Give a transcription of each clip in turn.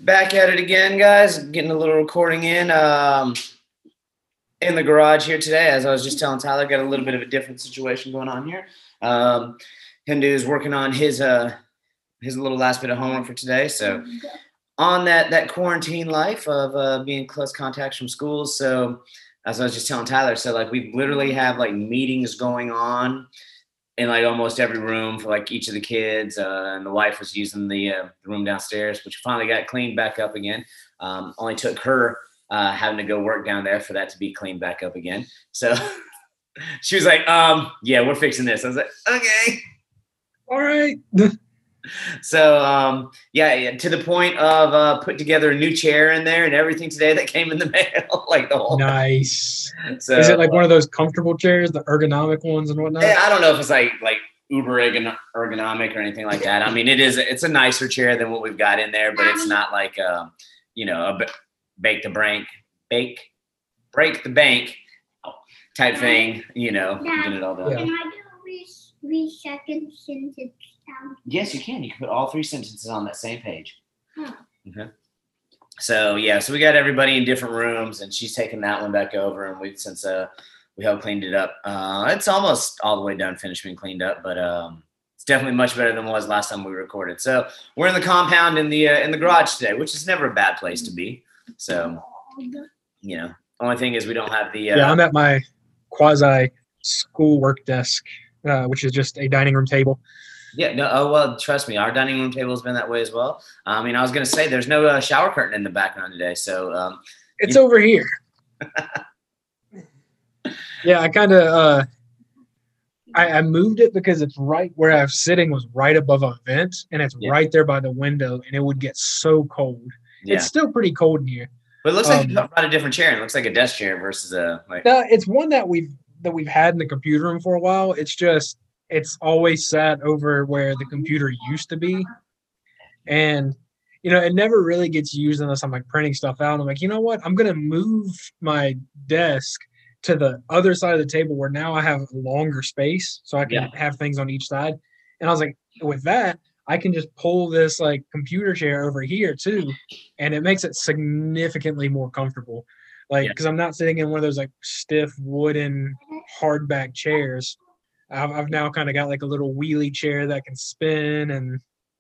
Back at it again, guys. Getting a little recording in the garage here today. As I was just telling Tyler, got a little bit of a different situation going on here. Hindu is working on his little last bit of homework for today. So on that quarantine life of being close contacts from schools. So as I was just telling Tyler, so like we literally have like meetings going on in like almost every room for like each of the kids, and the wife was using the room downstairs, which finally got cleaned back up again. Only took her having to go work down there for that to be cleaned back up again. So she was like, yeah, we're fixing this. I was like, okay. All right. So yeah, to the point of putting together a new chair in there and everything today that came in the mail, like the whole nice. So is it like one of those comfortable chairs, the ergonomic ones and whatnot? I don't know if it's like uber ergonomic or anything like that. I mean, it's a nicer chair than what we've got in there, but it's not like a break the bank type thing. Get it all done. Can I do 3 sentences down? Yes, you can. You can put all 3 sentences on that same page. Huh. Okay. So we got everybody in different rooms, and she's taking that one back over, and since we helped cleaned it up. It's almost all the way done, finished being cleaned up, but it's definitely much better than it was last time we recorded. So we're in the compound in the garage today, which is never a bad place to be. So only thing is we don't have the I'm at my quasi school work desk, which is just a dining room table. Yeah, no. Oh well, trust me, our dining room table has been that way as well. I was gonna say there's no shower curtain in the background today, so it's over here. Yeah, I kind of I moved it because it's right where I was sitting was right above a vent, and it's right there by the window, and it would get so cold. Yeah. It's still pretty cold in here. But it looks like you brought a different chair. It looks like a desk chair versus a No, it's one that we've had in the computer room for a while. It's always sat over where the computer used to be. And, it never really gets used unless I'm like printing stuff out. I'm like, you know what? I'm going to move my desk to the other side of the table where now I have longer space so I can have things on each side. And I was like, with that, I can just pull this like computer chair over here too. And it makes it significantly more comfortable. Because I'm not sitting in one of those like stiff wooden hardback chairs. I've now kind of got like a little wheelie chair that can spin,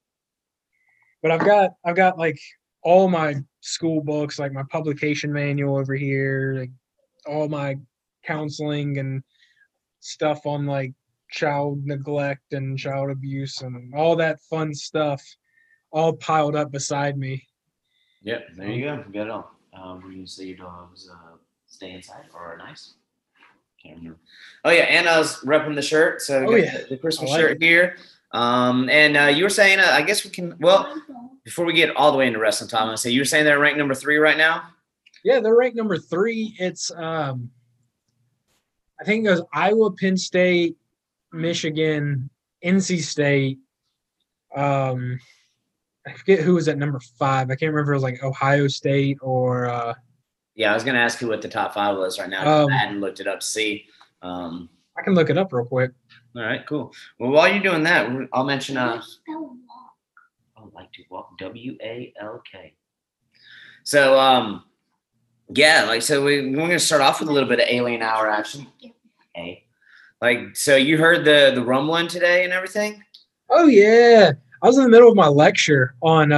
but I've got like all my school books, like my publication manual over here, like all my counseling and stuff on like child neglect and child abuse and all that fun stuff all piled up beside me. Yep, there you go. You got it all. Were you gonna say your dogs stay inside or are nice? Can't remember. Oh yeah, and I was repping the shirt. So the Christmas shirt here. And you were saying, I guess we can. Well, before we get all the way into wrestling, Tom, I say you were saying they're ranked number 3 right now. Yeah, they're ranked number 3. It's I think it goes Iowa, Penn State, Michigan, NC State. I forget who was at number 5. I can't remember. It was like Ohio State or. Yeah, I was going to ask who what the top 5 was right now. I hadn't looked it up to see. I can look it up real quick. All right, cool. Well, while you're doing that, I'll mention. I like to walk. WALK. So, so we're going to start off with a little bit of Alien Hour action. So you heard the rumbling today and everything? Oh yeah, I was in the middle of my lecture on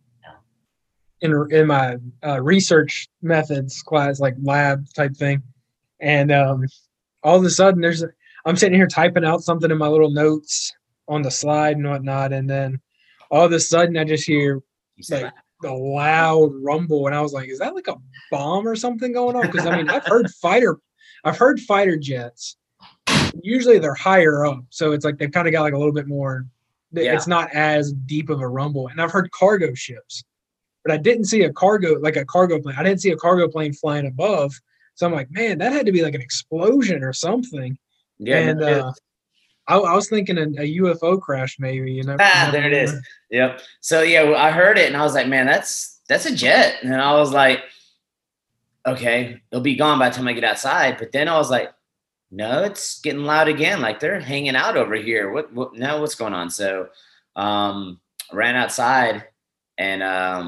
in my research methods class, like lab type thing. And all of a sudden I'm sitting here typing out something in my little notes on the slide and whatnot. And then all of a sudden I just hear like the loud rumble. And I was like, is that like a bomb or something going on? Because I've heard fighter jets. Usually they're higher up. So it's like they've kind of got like a little bit more, it's not as deep of a rumble. And I've heard cargo ships. But I didn't see a cargo plane. I didn't see a cargo plane flying above. So I'm like, man, that had to be like an explosion or something. Yeah. And I was thinking a UFO crash maybe. There it is. Yep. So I heard it and I was like, man, that's a jet. And I was like, okay, it'll be gone by the time I get outside. But then I was like, no, it's getting loud again. Like they're hanging out over here. What's going on? So ran outside and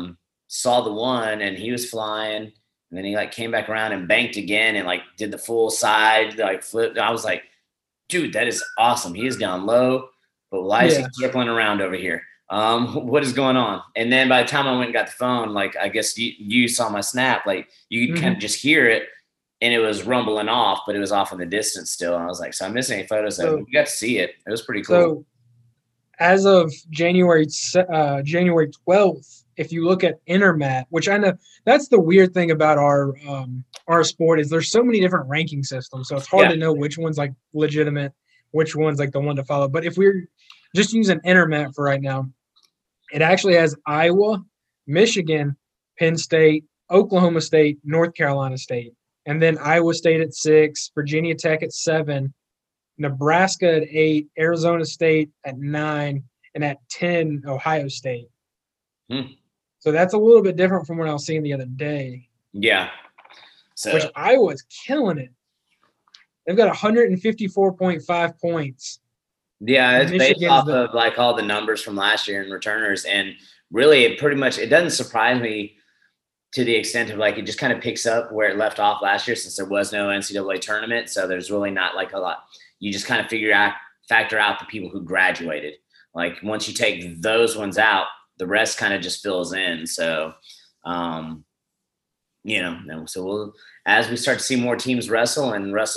saw the one and he was flying, and then he like came back around and banked again and like did the full side like flip. I was like, dude, that is awesome. He is down low, but why is he Yeah. circling around over here? What is going on? And then by the time I went and got the phone, like I guess you saw my snap, like you could kind of just hear it, and it was rumbling off, but it was off in the distance still. And I was like, so I'm missing any photos of it. We got to see it. It was pretty cool. So as of January 12th, if you look at Intermat, which I know that's the weird thing about our sport is there's so many different ranking systems. So it's hard to know which one's like legitimate, which one's like the one to follow. But if we're just using Intermat for right now, it actually has Iowa, Michigan, Penn State, Oklahoma State, North Carolina State, and then Iowa State at 6, Virginia Tech at 7, Nebraska at 8, Arizona State at 9, and at 10, Ohio State. So that's a little bit different from what I was seeing the other day. Yeah. So which Iowa's killing it. They've got 154.5 points. Yeah, it's based off of like all the numbers from last year in returners, and really it doesn't surprise me to the extent of like it just kind of picks up where it left off last year, since there was no NCAA tournament. So there's really not like a lot. You just kind of factor out the people who graduated. Like once you take those ones out, the rest kind of just fills in. So, so we'll, as we start to see more teams wrestle,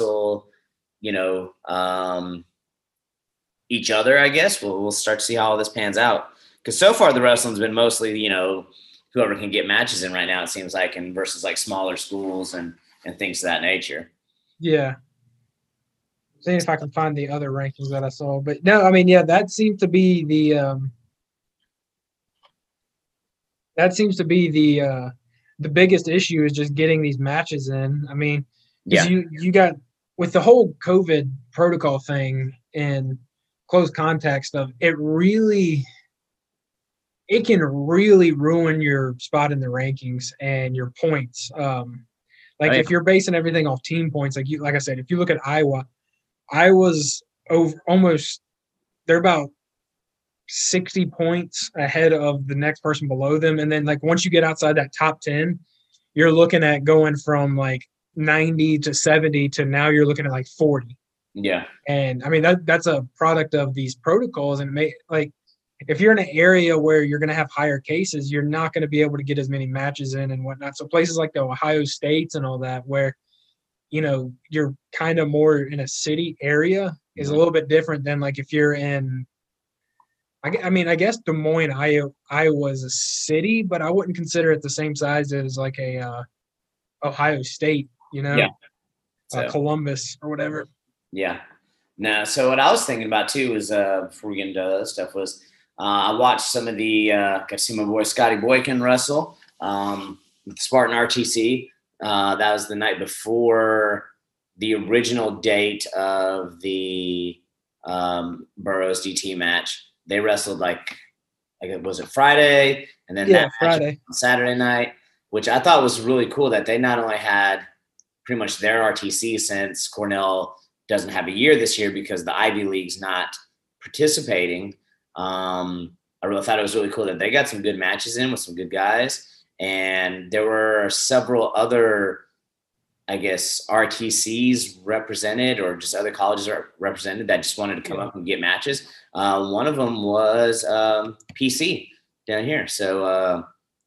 each other, I guess we'll start to see how all this pans out. Because so far the wrestling's been mostly, whoever can get matches in right now, it seems like, and versus like smaller schools and things of that nature. Yeah. Seeing if I can find the other rankings that I saw. But no, I mean, yeah, that seems to be the biggest issue is just getting these matches in. I mean, you got with the whole COVID protocol thing and close contact stuff, it can really ruin your spot in the rankings and your points. If you're basing everything off team points, like I said, if you look at Iowa's they're about 60 points ahead of the next person below them. And then like once you get outside that top 10, you're looking at going from like 90 to 70 to now you're looking at like 40. Yeah. And I mean, that's a product of these protocols. And if you're in an area where you're going to have higher cases, you're not going to be able to get as many matches in and whatnot. So places like the Ohio States and all that, where, you're kind of more in a city area is a little bit different than like if you're in, I guess Des Moines, Iowa is a city, but I wouldn't consider it the same size as like a Ohio State, Columbus or whatever. Yeah. Now, so what I was thinking about too was before we get into other stuff was I watched some of the got to see my boy Scotty Boykin wrestle with Spartan RTC. That was the night before the original date of the Burroughs DT match. They wrestled like was it Friday, and then that Friday on Saturday night, which I thought was really cool that they not only had pretty much their RTC, since Cornell doesn't have a year this year because the Ivy League's not participating. I really thought it was really cool that they got some good matches in with some good guys. And there were several other, I guess, RTCs represented, or just other colleges are represented that just wanted to come up and get matches. One of them was PC down here. So,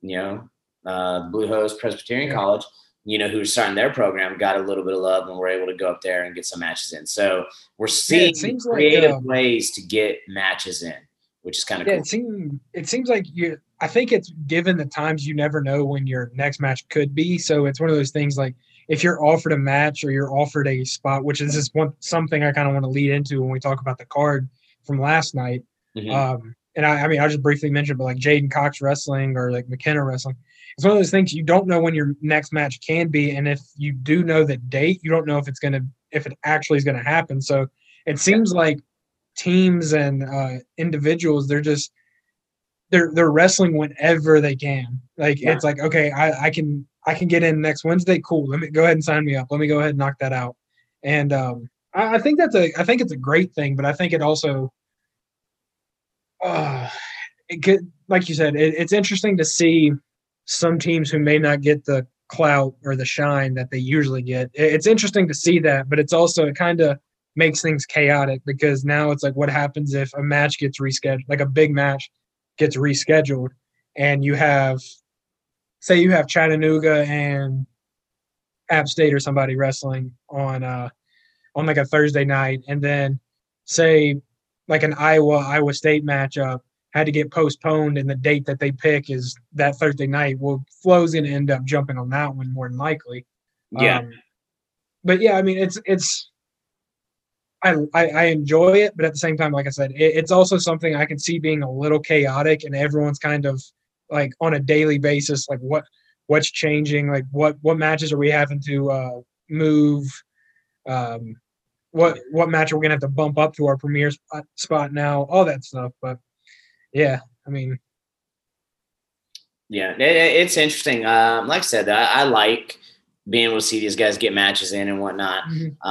Blue Hose Presbyterian College, who's starting their program, got a little bit of love and were able to go up there and get some matches in. So we're seeing creative ways to get matches in, which is kind of cool. It seems like I think it's given the times, you never know when your next match could be. So it's one of those things like if you're offered a match or you're offered a spot, which is just something I kind of want to lead into when we talk about the card from last night. Mm-hmm. And I'll just briefly mention, but like Jaden Cox wrestling or like McKenna wrestling, it's one of those things you don't know when your next match can be. And if you do know the date, you don't know if it actually is going to happen. So it seems like teams and individuals, they're wrestling whenever they can. It's like, okay, I can get in next Wednesday. Cool. Let me go ahead and sign me up. Let me go ahead and knock that out. And I think it's a great thing, but I think it also, it could, like you said, it's interesting to see some teams who may not get the clout or the shine that they usually get. It's interesting to see that, but it's also, it kind of makes things chaotic because now it's like, what happens if a match gets rescheduled, like a big match gets rescheduled, and you have, say you have Chattanooga and App State or somebody wrestling on like a Thursday night, and then say like an Iowa State matchup had to get postponed, and the date that they pick is that Thursday night. Well, Flo's going to end up jumping on that one more than likely. Yeah. But yeah, I mean, it's I enjoy it, but at the same time, like I said, it's also something I can see being a little chaotic, and everyone's kind of like on a daily basis, like what's changing, like what matches are we having to move, what match are we gonna have to bump up to our premier spot now, all that stuff. But yeah, I mean, yeah, it's interesting. Like I said, I like being able to see these guys get matches in and whatnot.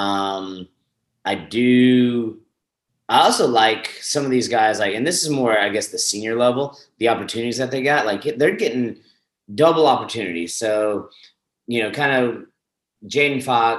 I also like some of these guys, like, and this is more, I guess, the senior level, the opportunities that they got, like they're getting double opportunities. So, kind of Jaden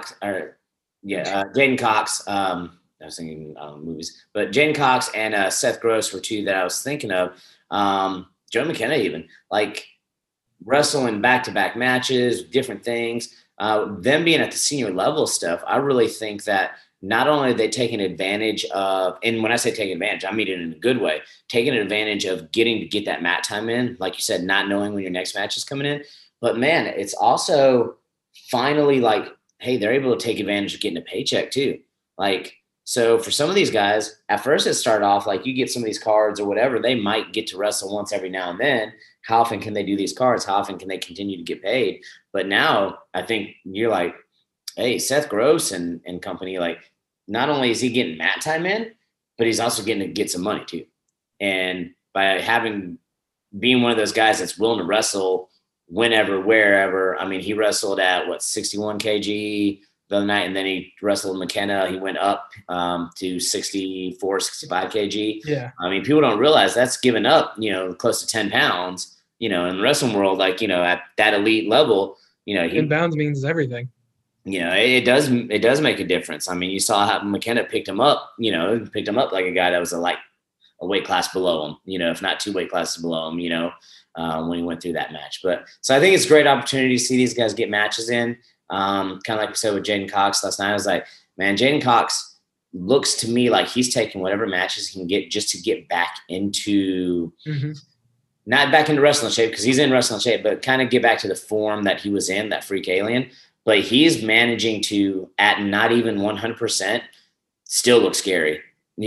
Cox. I was thinking movies, but Jaden Cox and Seth Gross were two that I was thinking of. Joe McKenna even, like, wrestling back-to-back matches, different things. Them being at the senior level stuff, I really think that not only are they taking advantage of, and when I say taking advantage, I mean it in a good way, taking advantage of getting to get that mat time in, like you said, not knowing when your next match is coming in. But man, it's also finally like, hey, they're able to take advantage of getting a paycheck too. Like, so for some of these guys, at first it started off like you get some of these cards or whatever, they might get to wrestle once every now and then. How often can they do these cards? How often can they continue to get paid? But now I think you're like, hey, Seth Gross and company, like, not only is he getting mat time in, but he's also getting to get some money too. And by being one of those guys that's willing to wrestle whenever, wherever. I mean, he wrestled at 61 kg the other night, and then he wrestled McKenna. He went up to 64, 65 kg. Yeah. I mean, people don't realize that's giving up, close to 10 pounds, in the wrestling world, like, at that elite level, inbounds means everything. It does make a difference. I mean, you saw how McKenna picked him up like a guy that was a weight class below him, if not 2 weight classes below him, when he went through that match. But so I think it's a great opportunity to see these guys get matches in. Kind of like we said with Jaden Cox last night. I was like, man, Jaden Cox looks to me like he's taking whatever matches he can get just to get back into, not back into wrestling shape, because he's in wrestling shape, but kind of get back to the form that he was in, that freak alien. But he's managing to, at not even 100%, still look scary,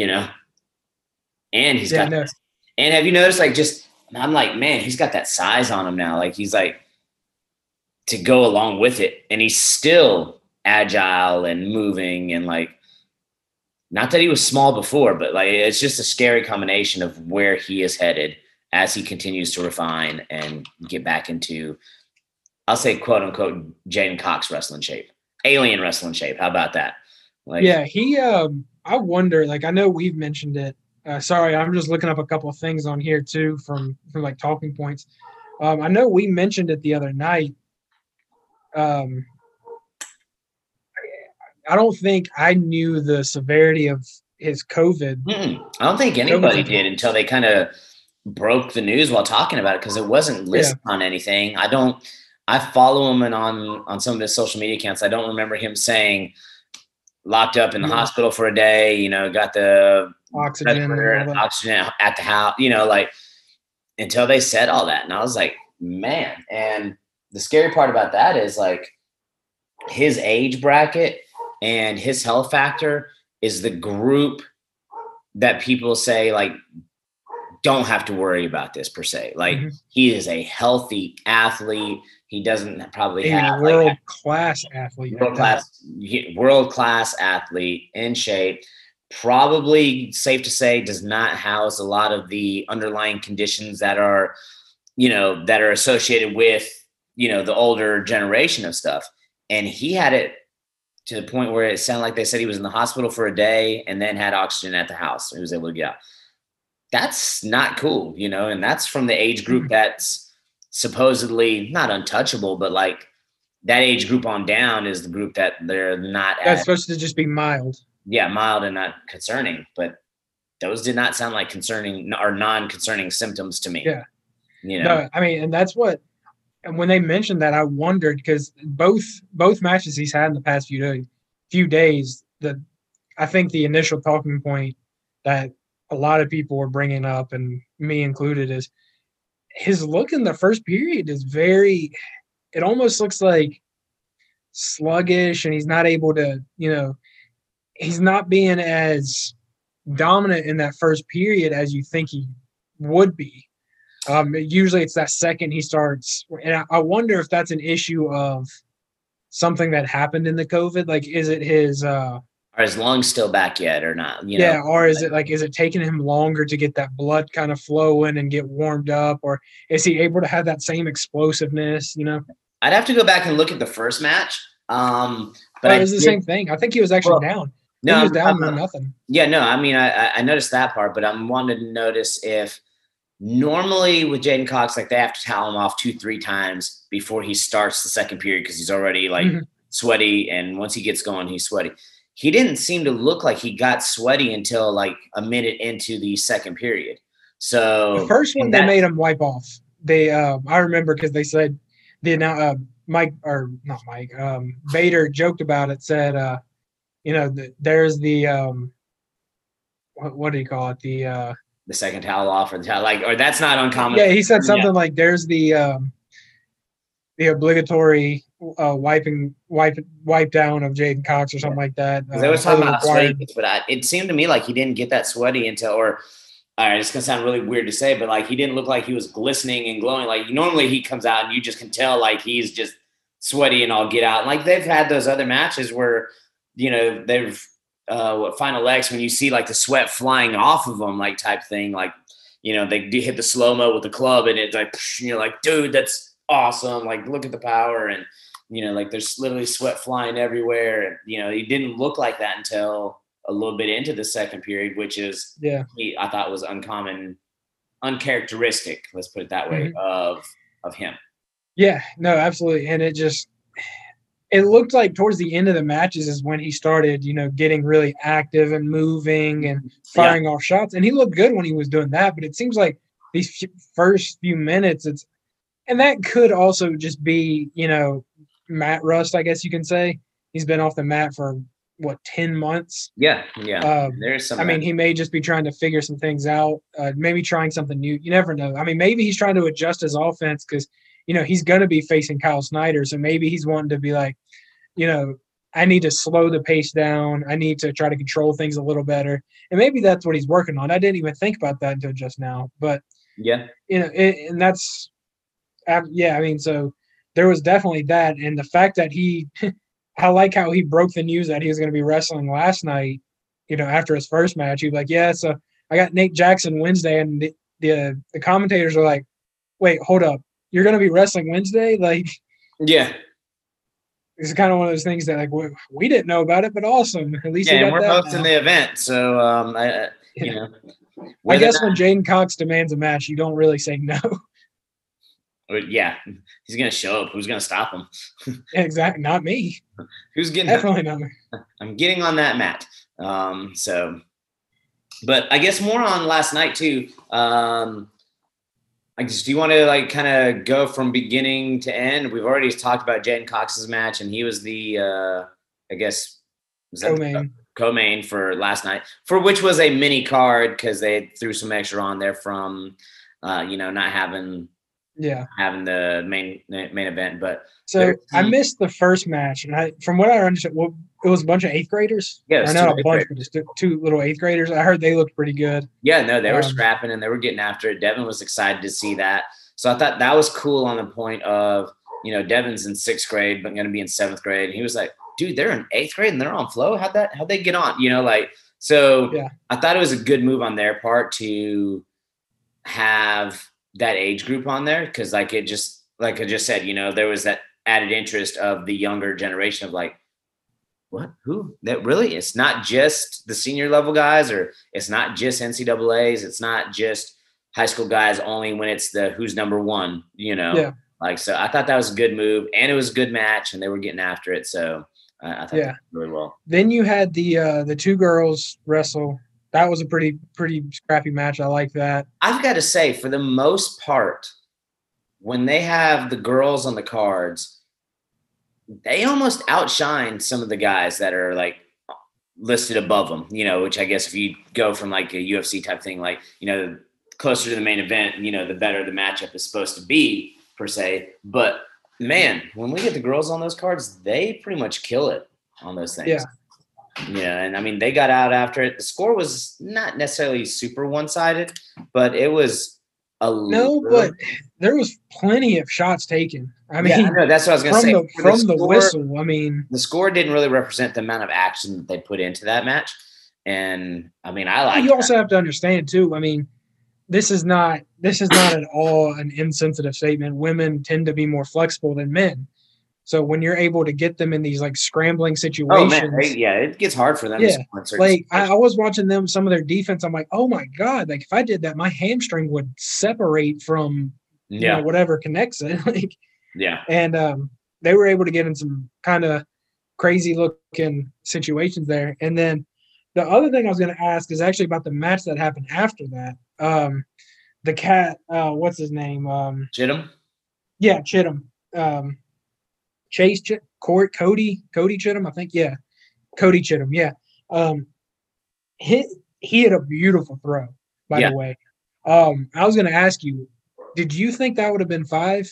And he's got, and have you noticed, like, I'm like, man, he's got that size on him now. Like, he's like, to go along with it. And he's still agile and moving, and like, not that he was small before, but like, it's just a scary combination of where he is headed as he continues to refine and get back into, I'll say, quote unquote, Jaden Cox wrestling shape, alien wrestling shape. How about that? Like, yeah, he, I wonder, like, I know we've mentioned it. Sorry, I'm just looking up a couple of things on here too from like talking points. I know we mentioned it the other night. I don't think I knew the severity of his COVID. I don't think anybody did until they kind of broke the news while talking about it, because it wasn't listed on anything. I follow him and on some of his social media accounts. I don't remember him saying locked up in the hospital for a day, got the oxygen at the house, like, until they said all that. And I was like, man. And the scary part about that is, like, his age bracket and his health factor is the group that people say, like, don't have to worry about this per se. Like, he is a healthy athlete. He doesn't probably have world-class athlete. World-class athlete, in shape. Probably safe to say does not house a lot of the underlying conditions that are, that are associated with, the older generation of stuff. And he had it to the point where it sounded like they said he was in the hospital for a day and then had oxygen at the house. He was able to get out. That's not cool, and that's from the age group that's supposedly not untouchable, but like that age group on down is the group that they're not That's as supposed to just be mild. mild and not concerning. But those did not sound like concerning or non-concerning symptoms to me. Yeah. You know, No, I mean, and that's what. And when they mentioned that, I wondered because both matches he's had in the past few days, I think the initial talking point that a lot of people were bringing up, and me included, is his look in the first period is very. It almost looks like sluggish, and he's not able to, he's not being as dominant in that first period as you think he would be. Usually it's that second he starts, and I wonder if that's an issue of something that happened in the COVID. Like, is it his? Are his lungs still back yet, or not? Or is it taking him longer to get that blood kind of flowing and get warmed up, or is he able to have that same explosiveness? I'd have to go back and look at the first match. But it was the same thing. I think he was actually down. No, he was down 1-0. Yeah, no, I mean, I noticed that part, but I'm wanting to notice if normally with J'den Cox, like they have to towel him off 2-3 times before he starts the second period because he's already like sweaty, and once he gets going, he's sweaty. He didn't seem to look like he got sweaty until like a minute into the second period. So the first one they made him wipe off. They I remember because they said Vader joked about it, said there's the what do you call it, the second towel off, or that's not uncommon. Yeah, he said something like there's the obligatory wipe down of J'den Cox or something like that. They was talking about sweaty, but it seemed to me like he didn't get that sweaty until, all right, it's gonna sound really weird to say, but like he didn't look like he was glistening and glowing. Like normally he comes out and you just can tell like he's just sweaty and all get out. And like they've had those other matches where they've Final X, when you see like the sweat flying off of them, like type thing, like they hit the slow-mo with the club and it's like, like, dude, that's awesome, like look at the power, and like there's literally sweat flying everywhere. And he didn't look like that until a little bit into the second period, which is I thought was uncharacteristic, let's put it that way, of him. Yeah, no, absolutely. And it looked like towards the end of the matches is when he started, getting really active and moving and firing off shots. And he looked good when he was doing that. But it seems like these first few minutes, and that could also just be, mat rust, I guess you can say. He's been off the mat for 10 months? Yeah. There's some. I mean, he may just be trying to figure some things out, maybe trying something new. You never know. I mean, maybe he's trying to adjust his offense because he's going to be facing Kyle Snyder. So maybe he's wanting to be like, I need to slow the pace down. I need to try to control things a little better. And maybe that's what he's working on. I didn't even think about that until just now. But, and that's, I mean, so there was definitely that. And the fact that I like how he broke the news that he was going to be wrestling last night, after his first match. He'd be like, yeah, so I got Nate Jackson Wednesday. And the commentators are like, wait, hold up. You're going to be wrestling Wednesday? Like, yeah, it's kind of one of those things that like we didn't know about it, but awesome. At least and we're hosting the event, so I guess when J'den Cox demands a match, you don't really say no. Yeah, he's going to show up. Who's going to stop him? Exactly, not me. Who's getting definitely not me. I'm getting on that mat. But I guess more on last night too. Do you want to like kind of go from beginning to end? We've already talked about J'den Cox's match, and he was the, co-main for last night, for which was a mini card because they threw some extra on there from, not having the main event. But so I missed the first match, and from what I understood, it was a bunch of 8th graders. Yeah, not a bunch, but just 2 little 8th graders. I heard they looked pretty good. Yeah, no, they were scrapping and they were getting after it. Devin was excited to see that, so I thought that was cool. On the point of Devin's in 6th grade, but going to be in 7th grade. And he was like, "Dude, they're in 8th grade and they're on flow. How'd they get on?" So yeah. I thought it was a good move on their part to have that age group on there because like I just said, there was that added interest of the younger generation of like, what? Who? That really? It's not just the senior level guys, or it's not just NCAAs. It's not just high school guys only when it's the who's number one, Yeah. Like, so I thought that was a good move, and it was a good match, and they were getting after it. So I thought that really well. Then you had the two girls wrestle. That was a pretty scrappy match. I like that. I've got to say, for the most part, when they have the girls on the cards, they almost outshine some of the guys that are like listed above them, which I guess if you go from like a UFC type thing, like, closer to the main event, the better the matchup is supposed to be per se. But man, when we get the girls on those cards, they pretty much kill it on those things. Yeah. Yeah. And I mean, they got out after it. The score was not necessarily super one-sided, but it was but there was plenty of shots taken. I mean, yeah, that's what I was going to say. From the whistle, I mean, the score didn't really represent the amount of action that they put into that match. And I mean, I like. You also have to understand too. I mean, this is not at all an insensitive statement. Women tend to be more flexible than men. So when you're able to get them in these like scrambling situations, it gets hard for them. Yeah, like I was watching some of their defense. I'm like, oh my god! Like if I did that, my hamstring would separate from whatever connects it. Like, yeah, and they were able to get in some kind of crazy looking situations there. And then the other thing I was going to ask is actually about the match that happened after that. The cat, what's his name? Chittum. Yeah, Chittum. Cody Chittum, I think. Yeah, Cody Chittum. Yeah. He had a beautiful throw, by the way. I was going to ask you, did you think that would have been 5,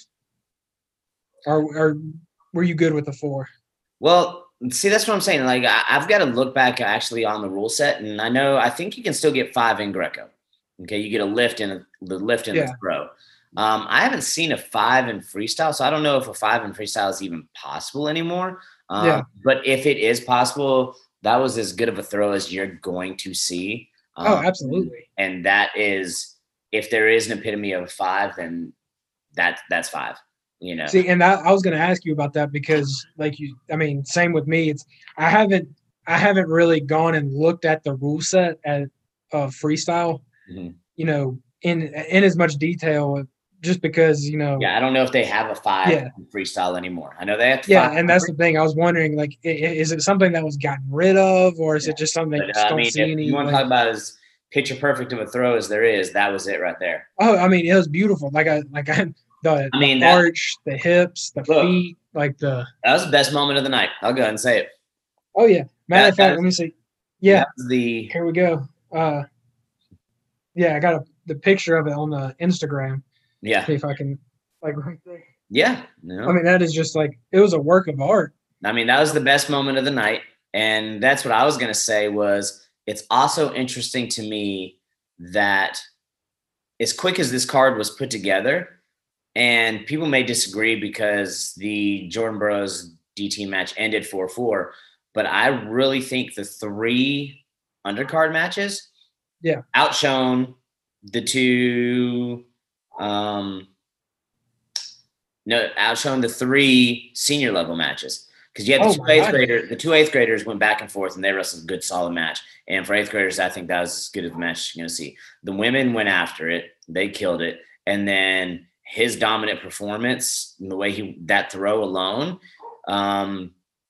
or were you good with the 4? Well, see, that's what I'm saying. Like, I've got to look back actually on the rule set, and I think you can still get 5 in Greco. Okay, you get a lift in the throw. I haven't seen a 5 in freestyle, so I don't know if a 5 in freestyle is even possible anymore. But if it is possible, that was as good of a throw as you're going to see. Absolutely. And that is, if there is an epitome of a 5, then that's 5. See, and I was going to ask you about that because, same with me. I haven't really gone and looked at the rule set of freestyle. Mm-hmm. In as much detail, just because I don't know if they have a 5 in freestyle anymore. I know they have to. And that's the thing. I was wondering, like, is it something that was gotten rid of, or is it just something that you just don't see any? You want to talk about as picture perfect of a throw as there is, that was it right there. Oh, I mean, it was beautiful. The arch, the hips, the feet, that was the best moment of the night. I'll go ahead and say it. Oh yeah. Matter of fact, let me see. Yeah. Here we go. I got the picture of it on the Instagram. Yeah. See if I can right there. Yeah. No. I mean, that is just it was a work of art. I mean, that was the best moment of the night. And that's what I was going to say was it's also interesting to me that as quick as this card was put together, and people may disagree because the Jordan Burroughs DT match ended 4-4, but I really think the 3 undercard matches outshone the 2 outshone the 3 senior level matches, because you had the two eighth graders went back and forth and they wrestled a good solid match. And for 8th graders, I think that was as good as the match you're going to see. The women went after it, they killed it, and then his dominant performance and the way that throw alone, kind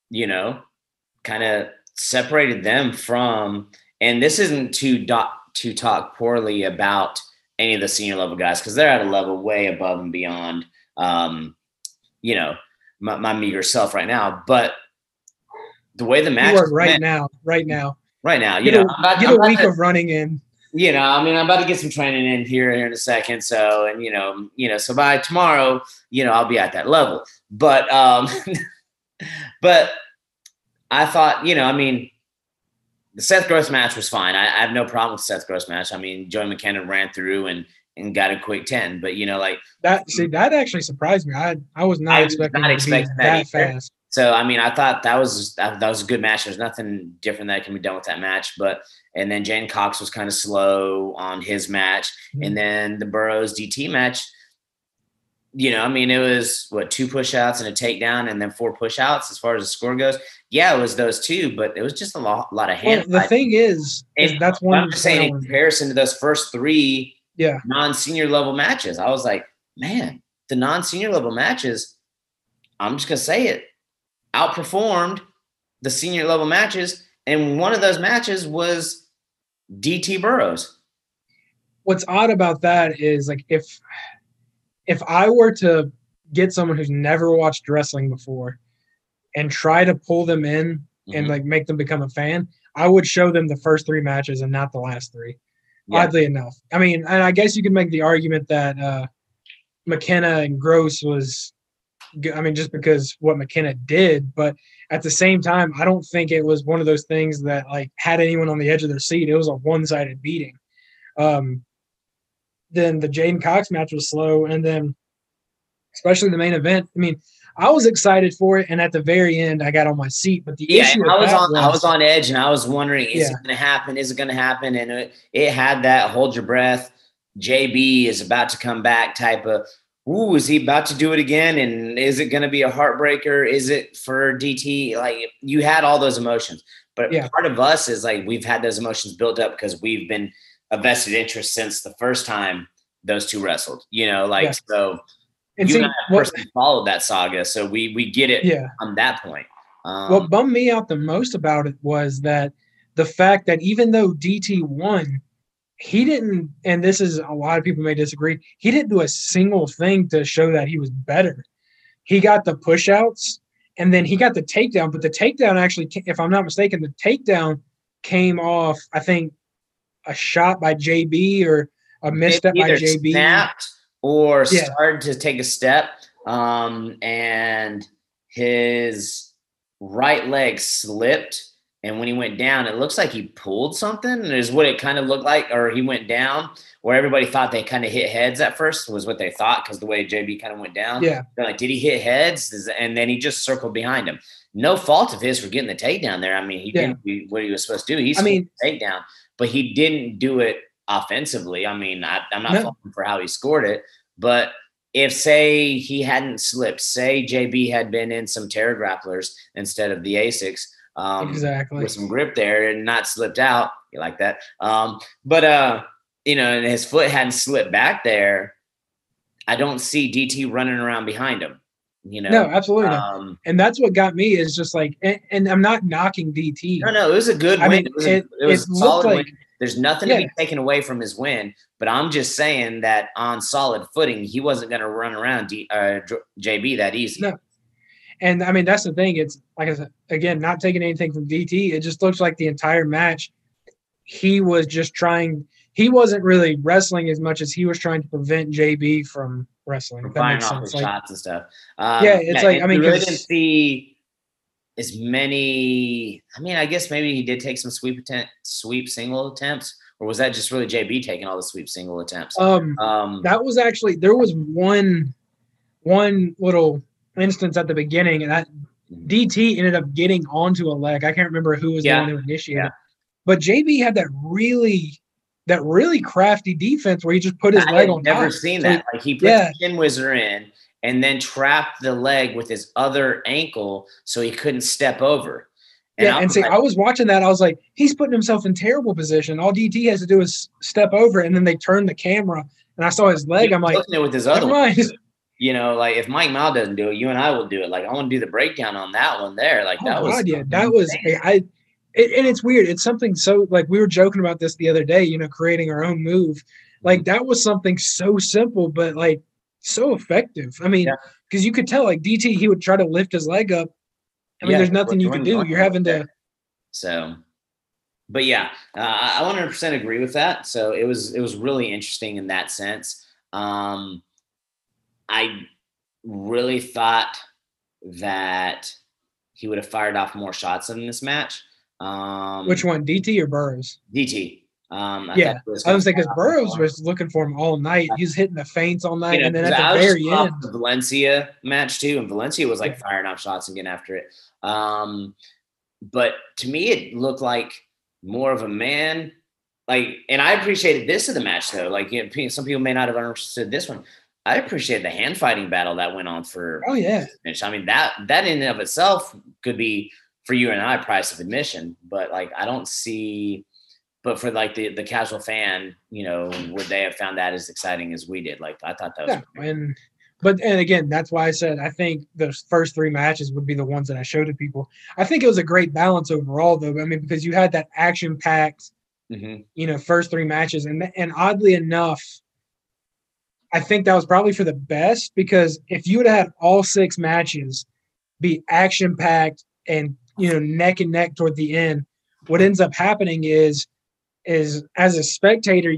of separated them from. And this isn't to talk poorly about any of the senior level guys, because they're at a level way above and beyond, my meager self right now. But the way the match right now, get a week of running in. I'm about to get some training in here in a second. So, so by tomorrow, I'll be at that level. But, but I thought, the Seth Gross match was fine. I have no problem with Seth Gross match. I mean, Joey McKenna ran through and got a quick 10, but that. See, that actually surprised me. I was not expecting that fast. So, I thought that was a good match. There's nothing different that can be done with that match. And then Jane Cox was kind of slow on his match. Mm-hmm. And then the Burroughs DT match, it was 2 push-outs and a takedown and then 4 push-outs as far as the score goes. Yeah, it was those 2, but it was just a lot of hand. Well, the thing is that's one. I'm just saying in comparison to those first 3 Yeah. non-senior level matches. I was like, man, the non-senior level matches, I'm just going to say it, outperformed the senior level matches. And one of those matches was DT Burroughs. What's odd about that is like if I were to get someone who's never watched wrestling before and try to pull them in and like make them become a fan, I would show them the first 3 matches and not the last 3. Yeah. Oddly enough. I mean, and I guess you could make the argument that McKenna and Gross was, I mean, just because what McKenna did, but at the same time, I don't think it was one of those things that like had anyone on the edge of their seat. It was a one-sided beating. Then the Jaden Cox match was slow, and then especially the main event. I mean, I was excited for it, and at the very end, I got on my seat. But the issue with I was on edge, and I was wondering, is it going to happen? Is it going to happen? And it had that hold your breath. JB is about to come back type of. Ooh, is he about to do it again? And is it going to be a heartbreaker? Is it for DT? Like you had all those emotions, but part of us is like we've had those emotions built up because we've been a vested interest since the first time those two wrestled. You know, like so. And you and I personally followed that saga, so we get it on that point. What bummed me out the most about it was that the fact that even though DT won, he didn't, and this is a lot of people may disagree, he didn't do a single thing to show that he was better. He got the push-outs, and then he got the takedown, but the takedown actually, if I'm not mistaken, the takedown came off, I think, a shot by JB or a misstep by JB. Snapped or started to take a step, and his right leg slipped. And when he went down, it looks like he pulled something is what it kind of looked like, or he went down where everybody thought they kind of hit heads at first was what they thought because the way JB kind of went down. Yeah. They're like, did he hit heads? And then he just circled behind him. No fault of his for getting the takedown there. I mean, he didn't do what he was supposed to do. He's the takedown, but he didn't do it offensively. I mean, I'm not faulting for how he scored it, but if say he hadn't slipped, say JB had been in some terror grapplers instead of the ASICs, exactly with some grip there and not slipped out. You like that? But and his foot hadn't slipped back there. I don't see DT running around behind him. No, absolutely not. And that's what got me is just like, and I'm not knocking DT. No, it was a good win. It was a solid win. There's nothing to be taken away from his win, but I'm just saying that on solid footing, he wasn't going to run around JB that easy. No. And I mean, that's the thing. It's like I said, again, not taking anything from DT. It just looks like the entire match, he was just trying. He wasn't really wrestling as much as he was trying to prevent JB from wrestling. From firing off his shots and stuff. It's like, I mean, really didn't see as many. I mean, I guess maybe he did take some sweep single attempts, or was that just really JB taking all the sweep single attempts? That was actually, there was one little instance at the beginning, and that DT ended up getting onto a leg. I can't remember who was the one who initiated, but JB had that really crafty defense where he just put his leg on top. I've never seen that. Like he put the Chin Whizzer in and then trapped the leg with his other ankle so he couldn't step over. And I was watching that. I was like, he's putting himself in terrible position. All DT has to do is step over, and then they turn the camera, and I saw his leg. I'm like, looking at it with his other one. Like if Mike Mao doesn't do it, you and I will do it. Like I want to do the breakdown on that one there. Like that was and it's weird. It's something so like we were joking about this the other day, creating our own move. Like that was something so simple, but like so effective. I mean, because you could tell like DT, he would try to lift his leg up. I mean, there's nothing you can do. You're having to. So, but yeah, I 100% agree with that. So it was really interesting in that sense. I really thought that he would have fired off more shots in this match. Which one, DT or Burroughs? DT. I was thinking because Burroughs was looking for him all night. He was hitting the feints all night, and then at the very end, the Valencia match too, and Valencia was like firing off shots and getting after it. But to me, it looked like more of a man. Like, and I appreciated this of the match though. Like, some people may not have understood this one. I appreciate the hand fighting battle that went on for. Oh yeah. I mean that in and of itself could be for you and I price of admission, but like I don't see but for like the casual fan, would they have found that as exciting as we did? Like I thought that was Yeah, and again, that's why I said I think the first 3 matches would be the ones that I showed to people. I think it was a great balance overall, though. I mean, because you had that action-packed, first 3 matches, and oddly enough, I think that was probably for the best, because if you would have had all 6 matches be action-packed and neck and neck toward the end, what ends up happening is as a spectator,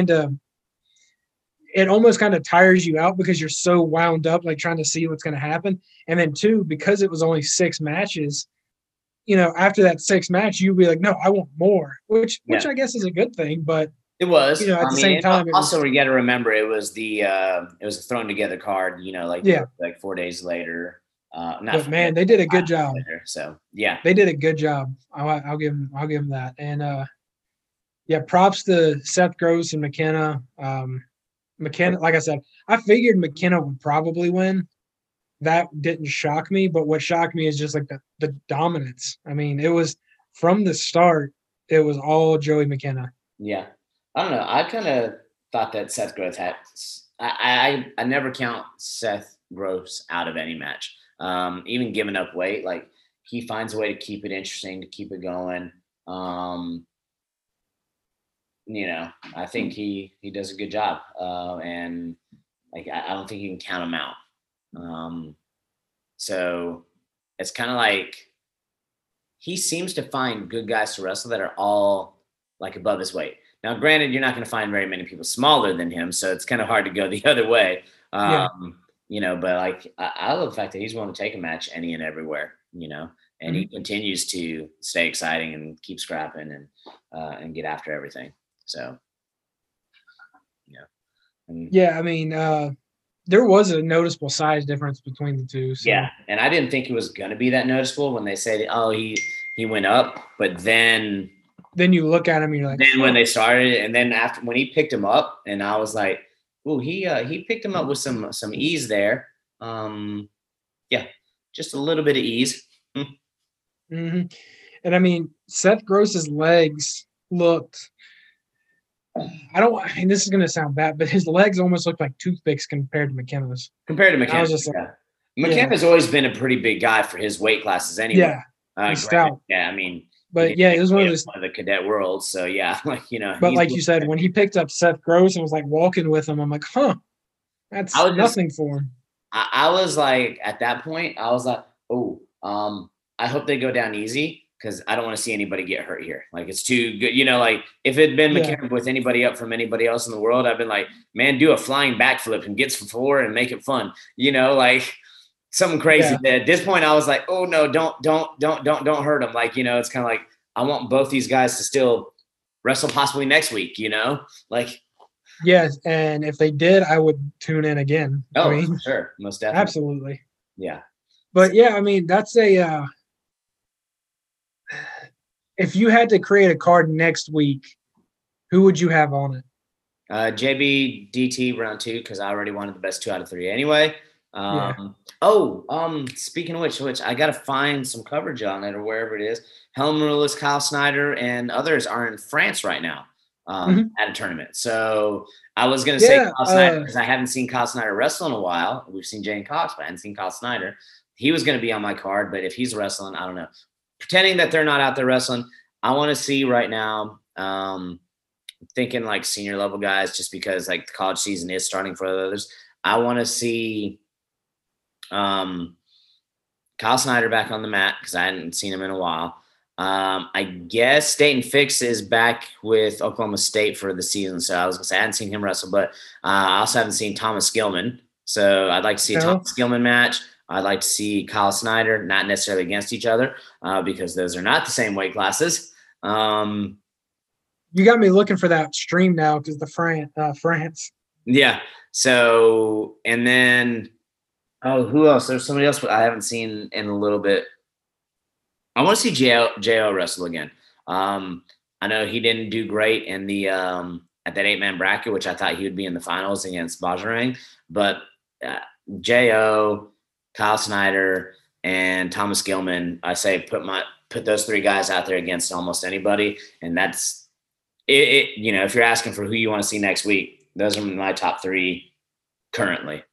it almost kind of tires you out because you're so wound up, like trying to see what's going to happen. And then 2, because it was only 6 matches, after that 6th match, you'd be like, no, I want more, which I guess is a good thing. But it was, at the same time, we got to remember it was a thrown together card, like 4 days later. But man, they did a good job. Later, so yeah, they did a good job. I'll give them that. And props to Seth Gross and McKenna. McKenna, like I said, I figured McKenna would probably win. That didn't shock me, but what shocked me is just like the dominance. I mean, it was from the start, it was all Joey McKenna. Yeah. I don't know. I kind of thought that Seth Gross had I never count Seth Gross out of any match. Even giving up weight, like he finds a way to keep it interesting, to keep it going. I think he does a good job. And like I don't think you can count him out. So it's kind of like he seems to find good guys to wrestle that are all like above his weight. Now, granted, you're not going to find very many people smaller than him, so it's kind of hard to go the other way. But like I love the fact that he's willing to take a match any and everywhere, and he continues to stay exciting and keep scrapping and get after everything. So, I mean, there was a noticeable size difference between the two. So. Yeah, and I didn't think it was going to be that noticeable when they say, "Oh, he went up," but then you look at him, and you're like. Then when they started, and then after when he picked him up, and I was like, "Oh, he picked him up with some ease there." Just a little bit of ease. And I mean, Seth Gross's legs looked. This is going to sound bad, but his legs almost looked like toothpicks compared to McKenna's. I was just McKenna's always been a pretty big guy for his weight classes anyway. He's stout. Yeah, I mean, but it was one of the cadet world. So yeah, But like you said, when he picked up Seth Gross and was like walking with him, I'm like, that's nothing for him. I was like, at that point, I was like, I hope they go down easy, because I don't want to see anybody get hurt here. Like, it's too good. Like if it had been McKenna with anybody up from anybody else in the world, I've been like, man, do a flying backflip and get some floor and make it fun. Like something crazy. Yeah. At this point, I was like, oh no, don't hurt them. Like, it's kind of like, I want both these guys to still wrestle possibly next week, like. Yes. And if they did, I would tune in again. Oh, for sure. Most definitely. Absolutely. Yeah. But yeah, I mean, that's if you had to create a card next week, who would you have on it? JB DT round 2, because I already wanted the best 2 out of 3 anyway. Speaking of which I got to find some coverage on it or wherever it is. Helen Maroulis, Kyle Snyder, and others are in France right now at a tournament. So I was going to say Kyle Snyder, because I haven't seen Kyle Snyder wrestle in a while. We've seen Jane Cox, but I hadn't seen Kyle Snyder. He was going to be on my card, but if he's wrestling, I don't know. Pretending that they're not out there wrestling, I want to see right now, thinking like senior level guys, just because like the college season is starting for others. I want to see Kyle Snyder back on the mat, because I hadn't seen him in a while. I guess Dayton Fix is back with Oklahoma State for the season, so I was going to say I hadn't seen him wrestle, but I also haven't seen Thomas Gilman, so I'd like to see a Thomas Gilman match. I'd like to see Kyle Snyder, not necessarily against each other, because those are not the same weight classes. You got me looking for that stream now, because the France. Yeah. So, and then, who else? There's somebody else, but I haven't seen in a little bit. I want to see J.O. wrestle again. I know he didn't do great in the at that 8-man bracket, which I thought he would be in the finals against Bajrang, but J.O., Kyle Snyder, and Thomas Gilman, I say put those 3 guys out there against almost anybody, and that's if you're asking for who you want to see next week, those are my top 3 currently.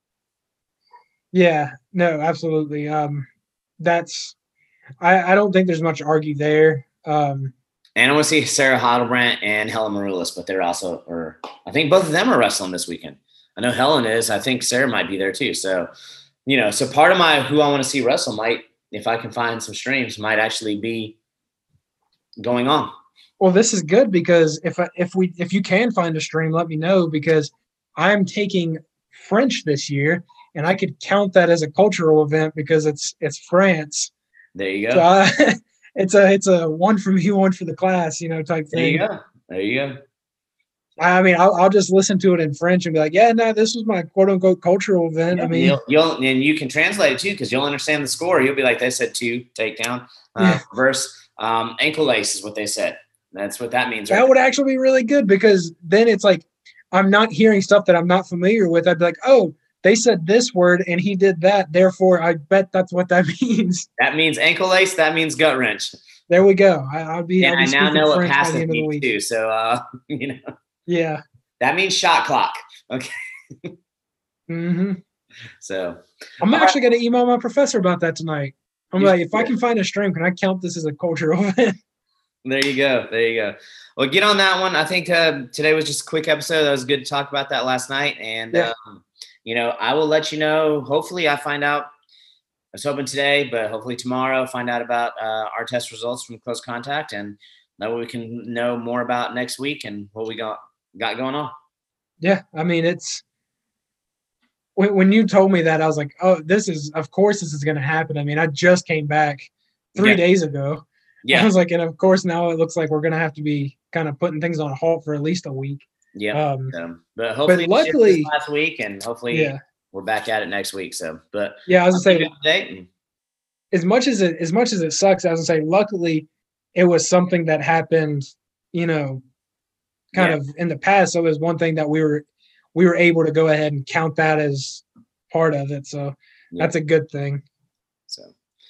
Yeah, no, absolutely. That's I don't think there's much to argue there. And I want to see Sarah Heidelbrandt and Helen Maroulis, but they're also, or I think both of them are wrestling this weekend. I know Helen is. I think Sarah might be there too. So, so part of my who I want to see wrestle might, if I can find some streams, might actually be going on. Well, this is good because if you can find a stream, let me know, because I'm taking French this year, and I could count that as a cultural event because it's France. There you go. So it's a one for me, one for the class, type thing. There you go. I mean, I'll just listen to it in French and be like, yeah, no, this was my quote unquote cultural event. Yeah, I mean, and you can translate it too, because you'll understand the score. You'll be like, they said 2 takedown, reverse, ankle lace is what they said. That's what that means. That would actually be really good, because then it's like I'm not hearing stuff that I'm not familiar with. I'd be like, oh, they said this word and he did that, therefore I bet that's what that means. That means ankle lace. That means gut wrench. There we go. I'll be. And I'll be I now know what French by the passive end of the means week. too. So Yeah. That means shot clock. Okay. Mm-hmm. So I'm actually going to email my professor about that tonight. I'm like, if I should. can find a stream, can I count this as a cultural event? There you go. Well, get on that one. I think today was just a quick episode. That was good to talk about that last night. And, I will let you know. Hopefully I find out. I was hoping today, but hopefully tomorrow, find out about our test results from Close Contact, and that way we can know more about next week and what we got going on. Yeah. I mean, it's when you told me that, I was like, oh, of course this is going to happen. I mean, I just came back 3 days ago. Yeah. I was like, and of course now it looks like we're going to have to be kind of putting things on hold for at least a week. Yeah. But hopefully luckily last week, and hopefully we're back at it next week. So, but yeah, I was going to say, as much as it sucks, I was going to say, luckily it was something that happened, kind of in the past. So it was one thing that we were able to go ahead and count that as part of it. So that's a good thing. So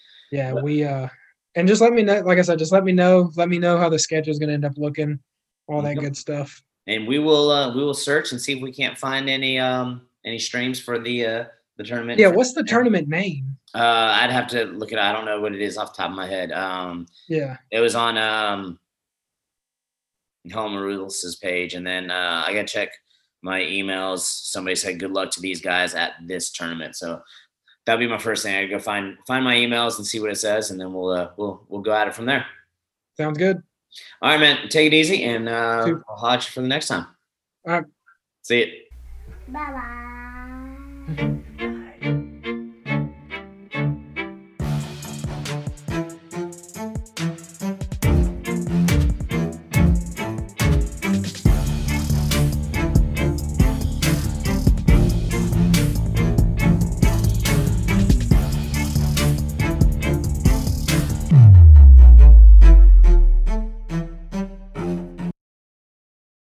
and just let me know, like I said, let me know how the schedule is going to end up looking, all that good stuff. And we will search and see if we can't find any streams for the tournament. Yeah. What's the tournament name? I'd have to look it up. I don't know what it is off the top of my head. It was on Helen Maroulis' page, and then I got to check my emails. Somebody said good luck to these guys at this tournament. So that'd be my first thing. I'd go find my emails and see what it says, and then we'll go at it from there. Sounds good. All right, man. Take it easy, and I'll watch you for the next time. All right. See you. Bye-bye.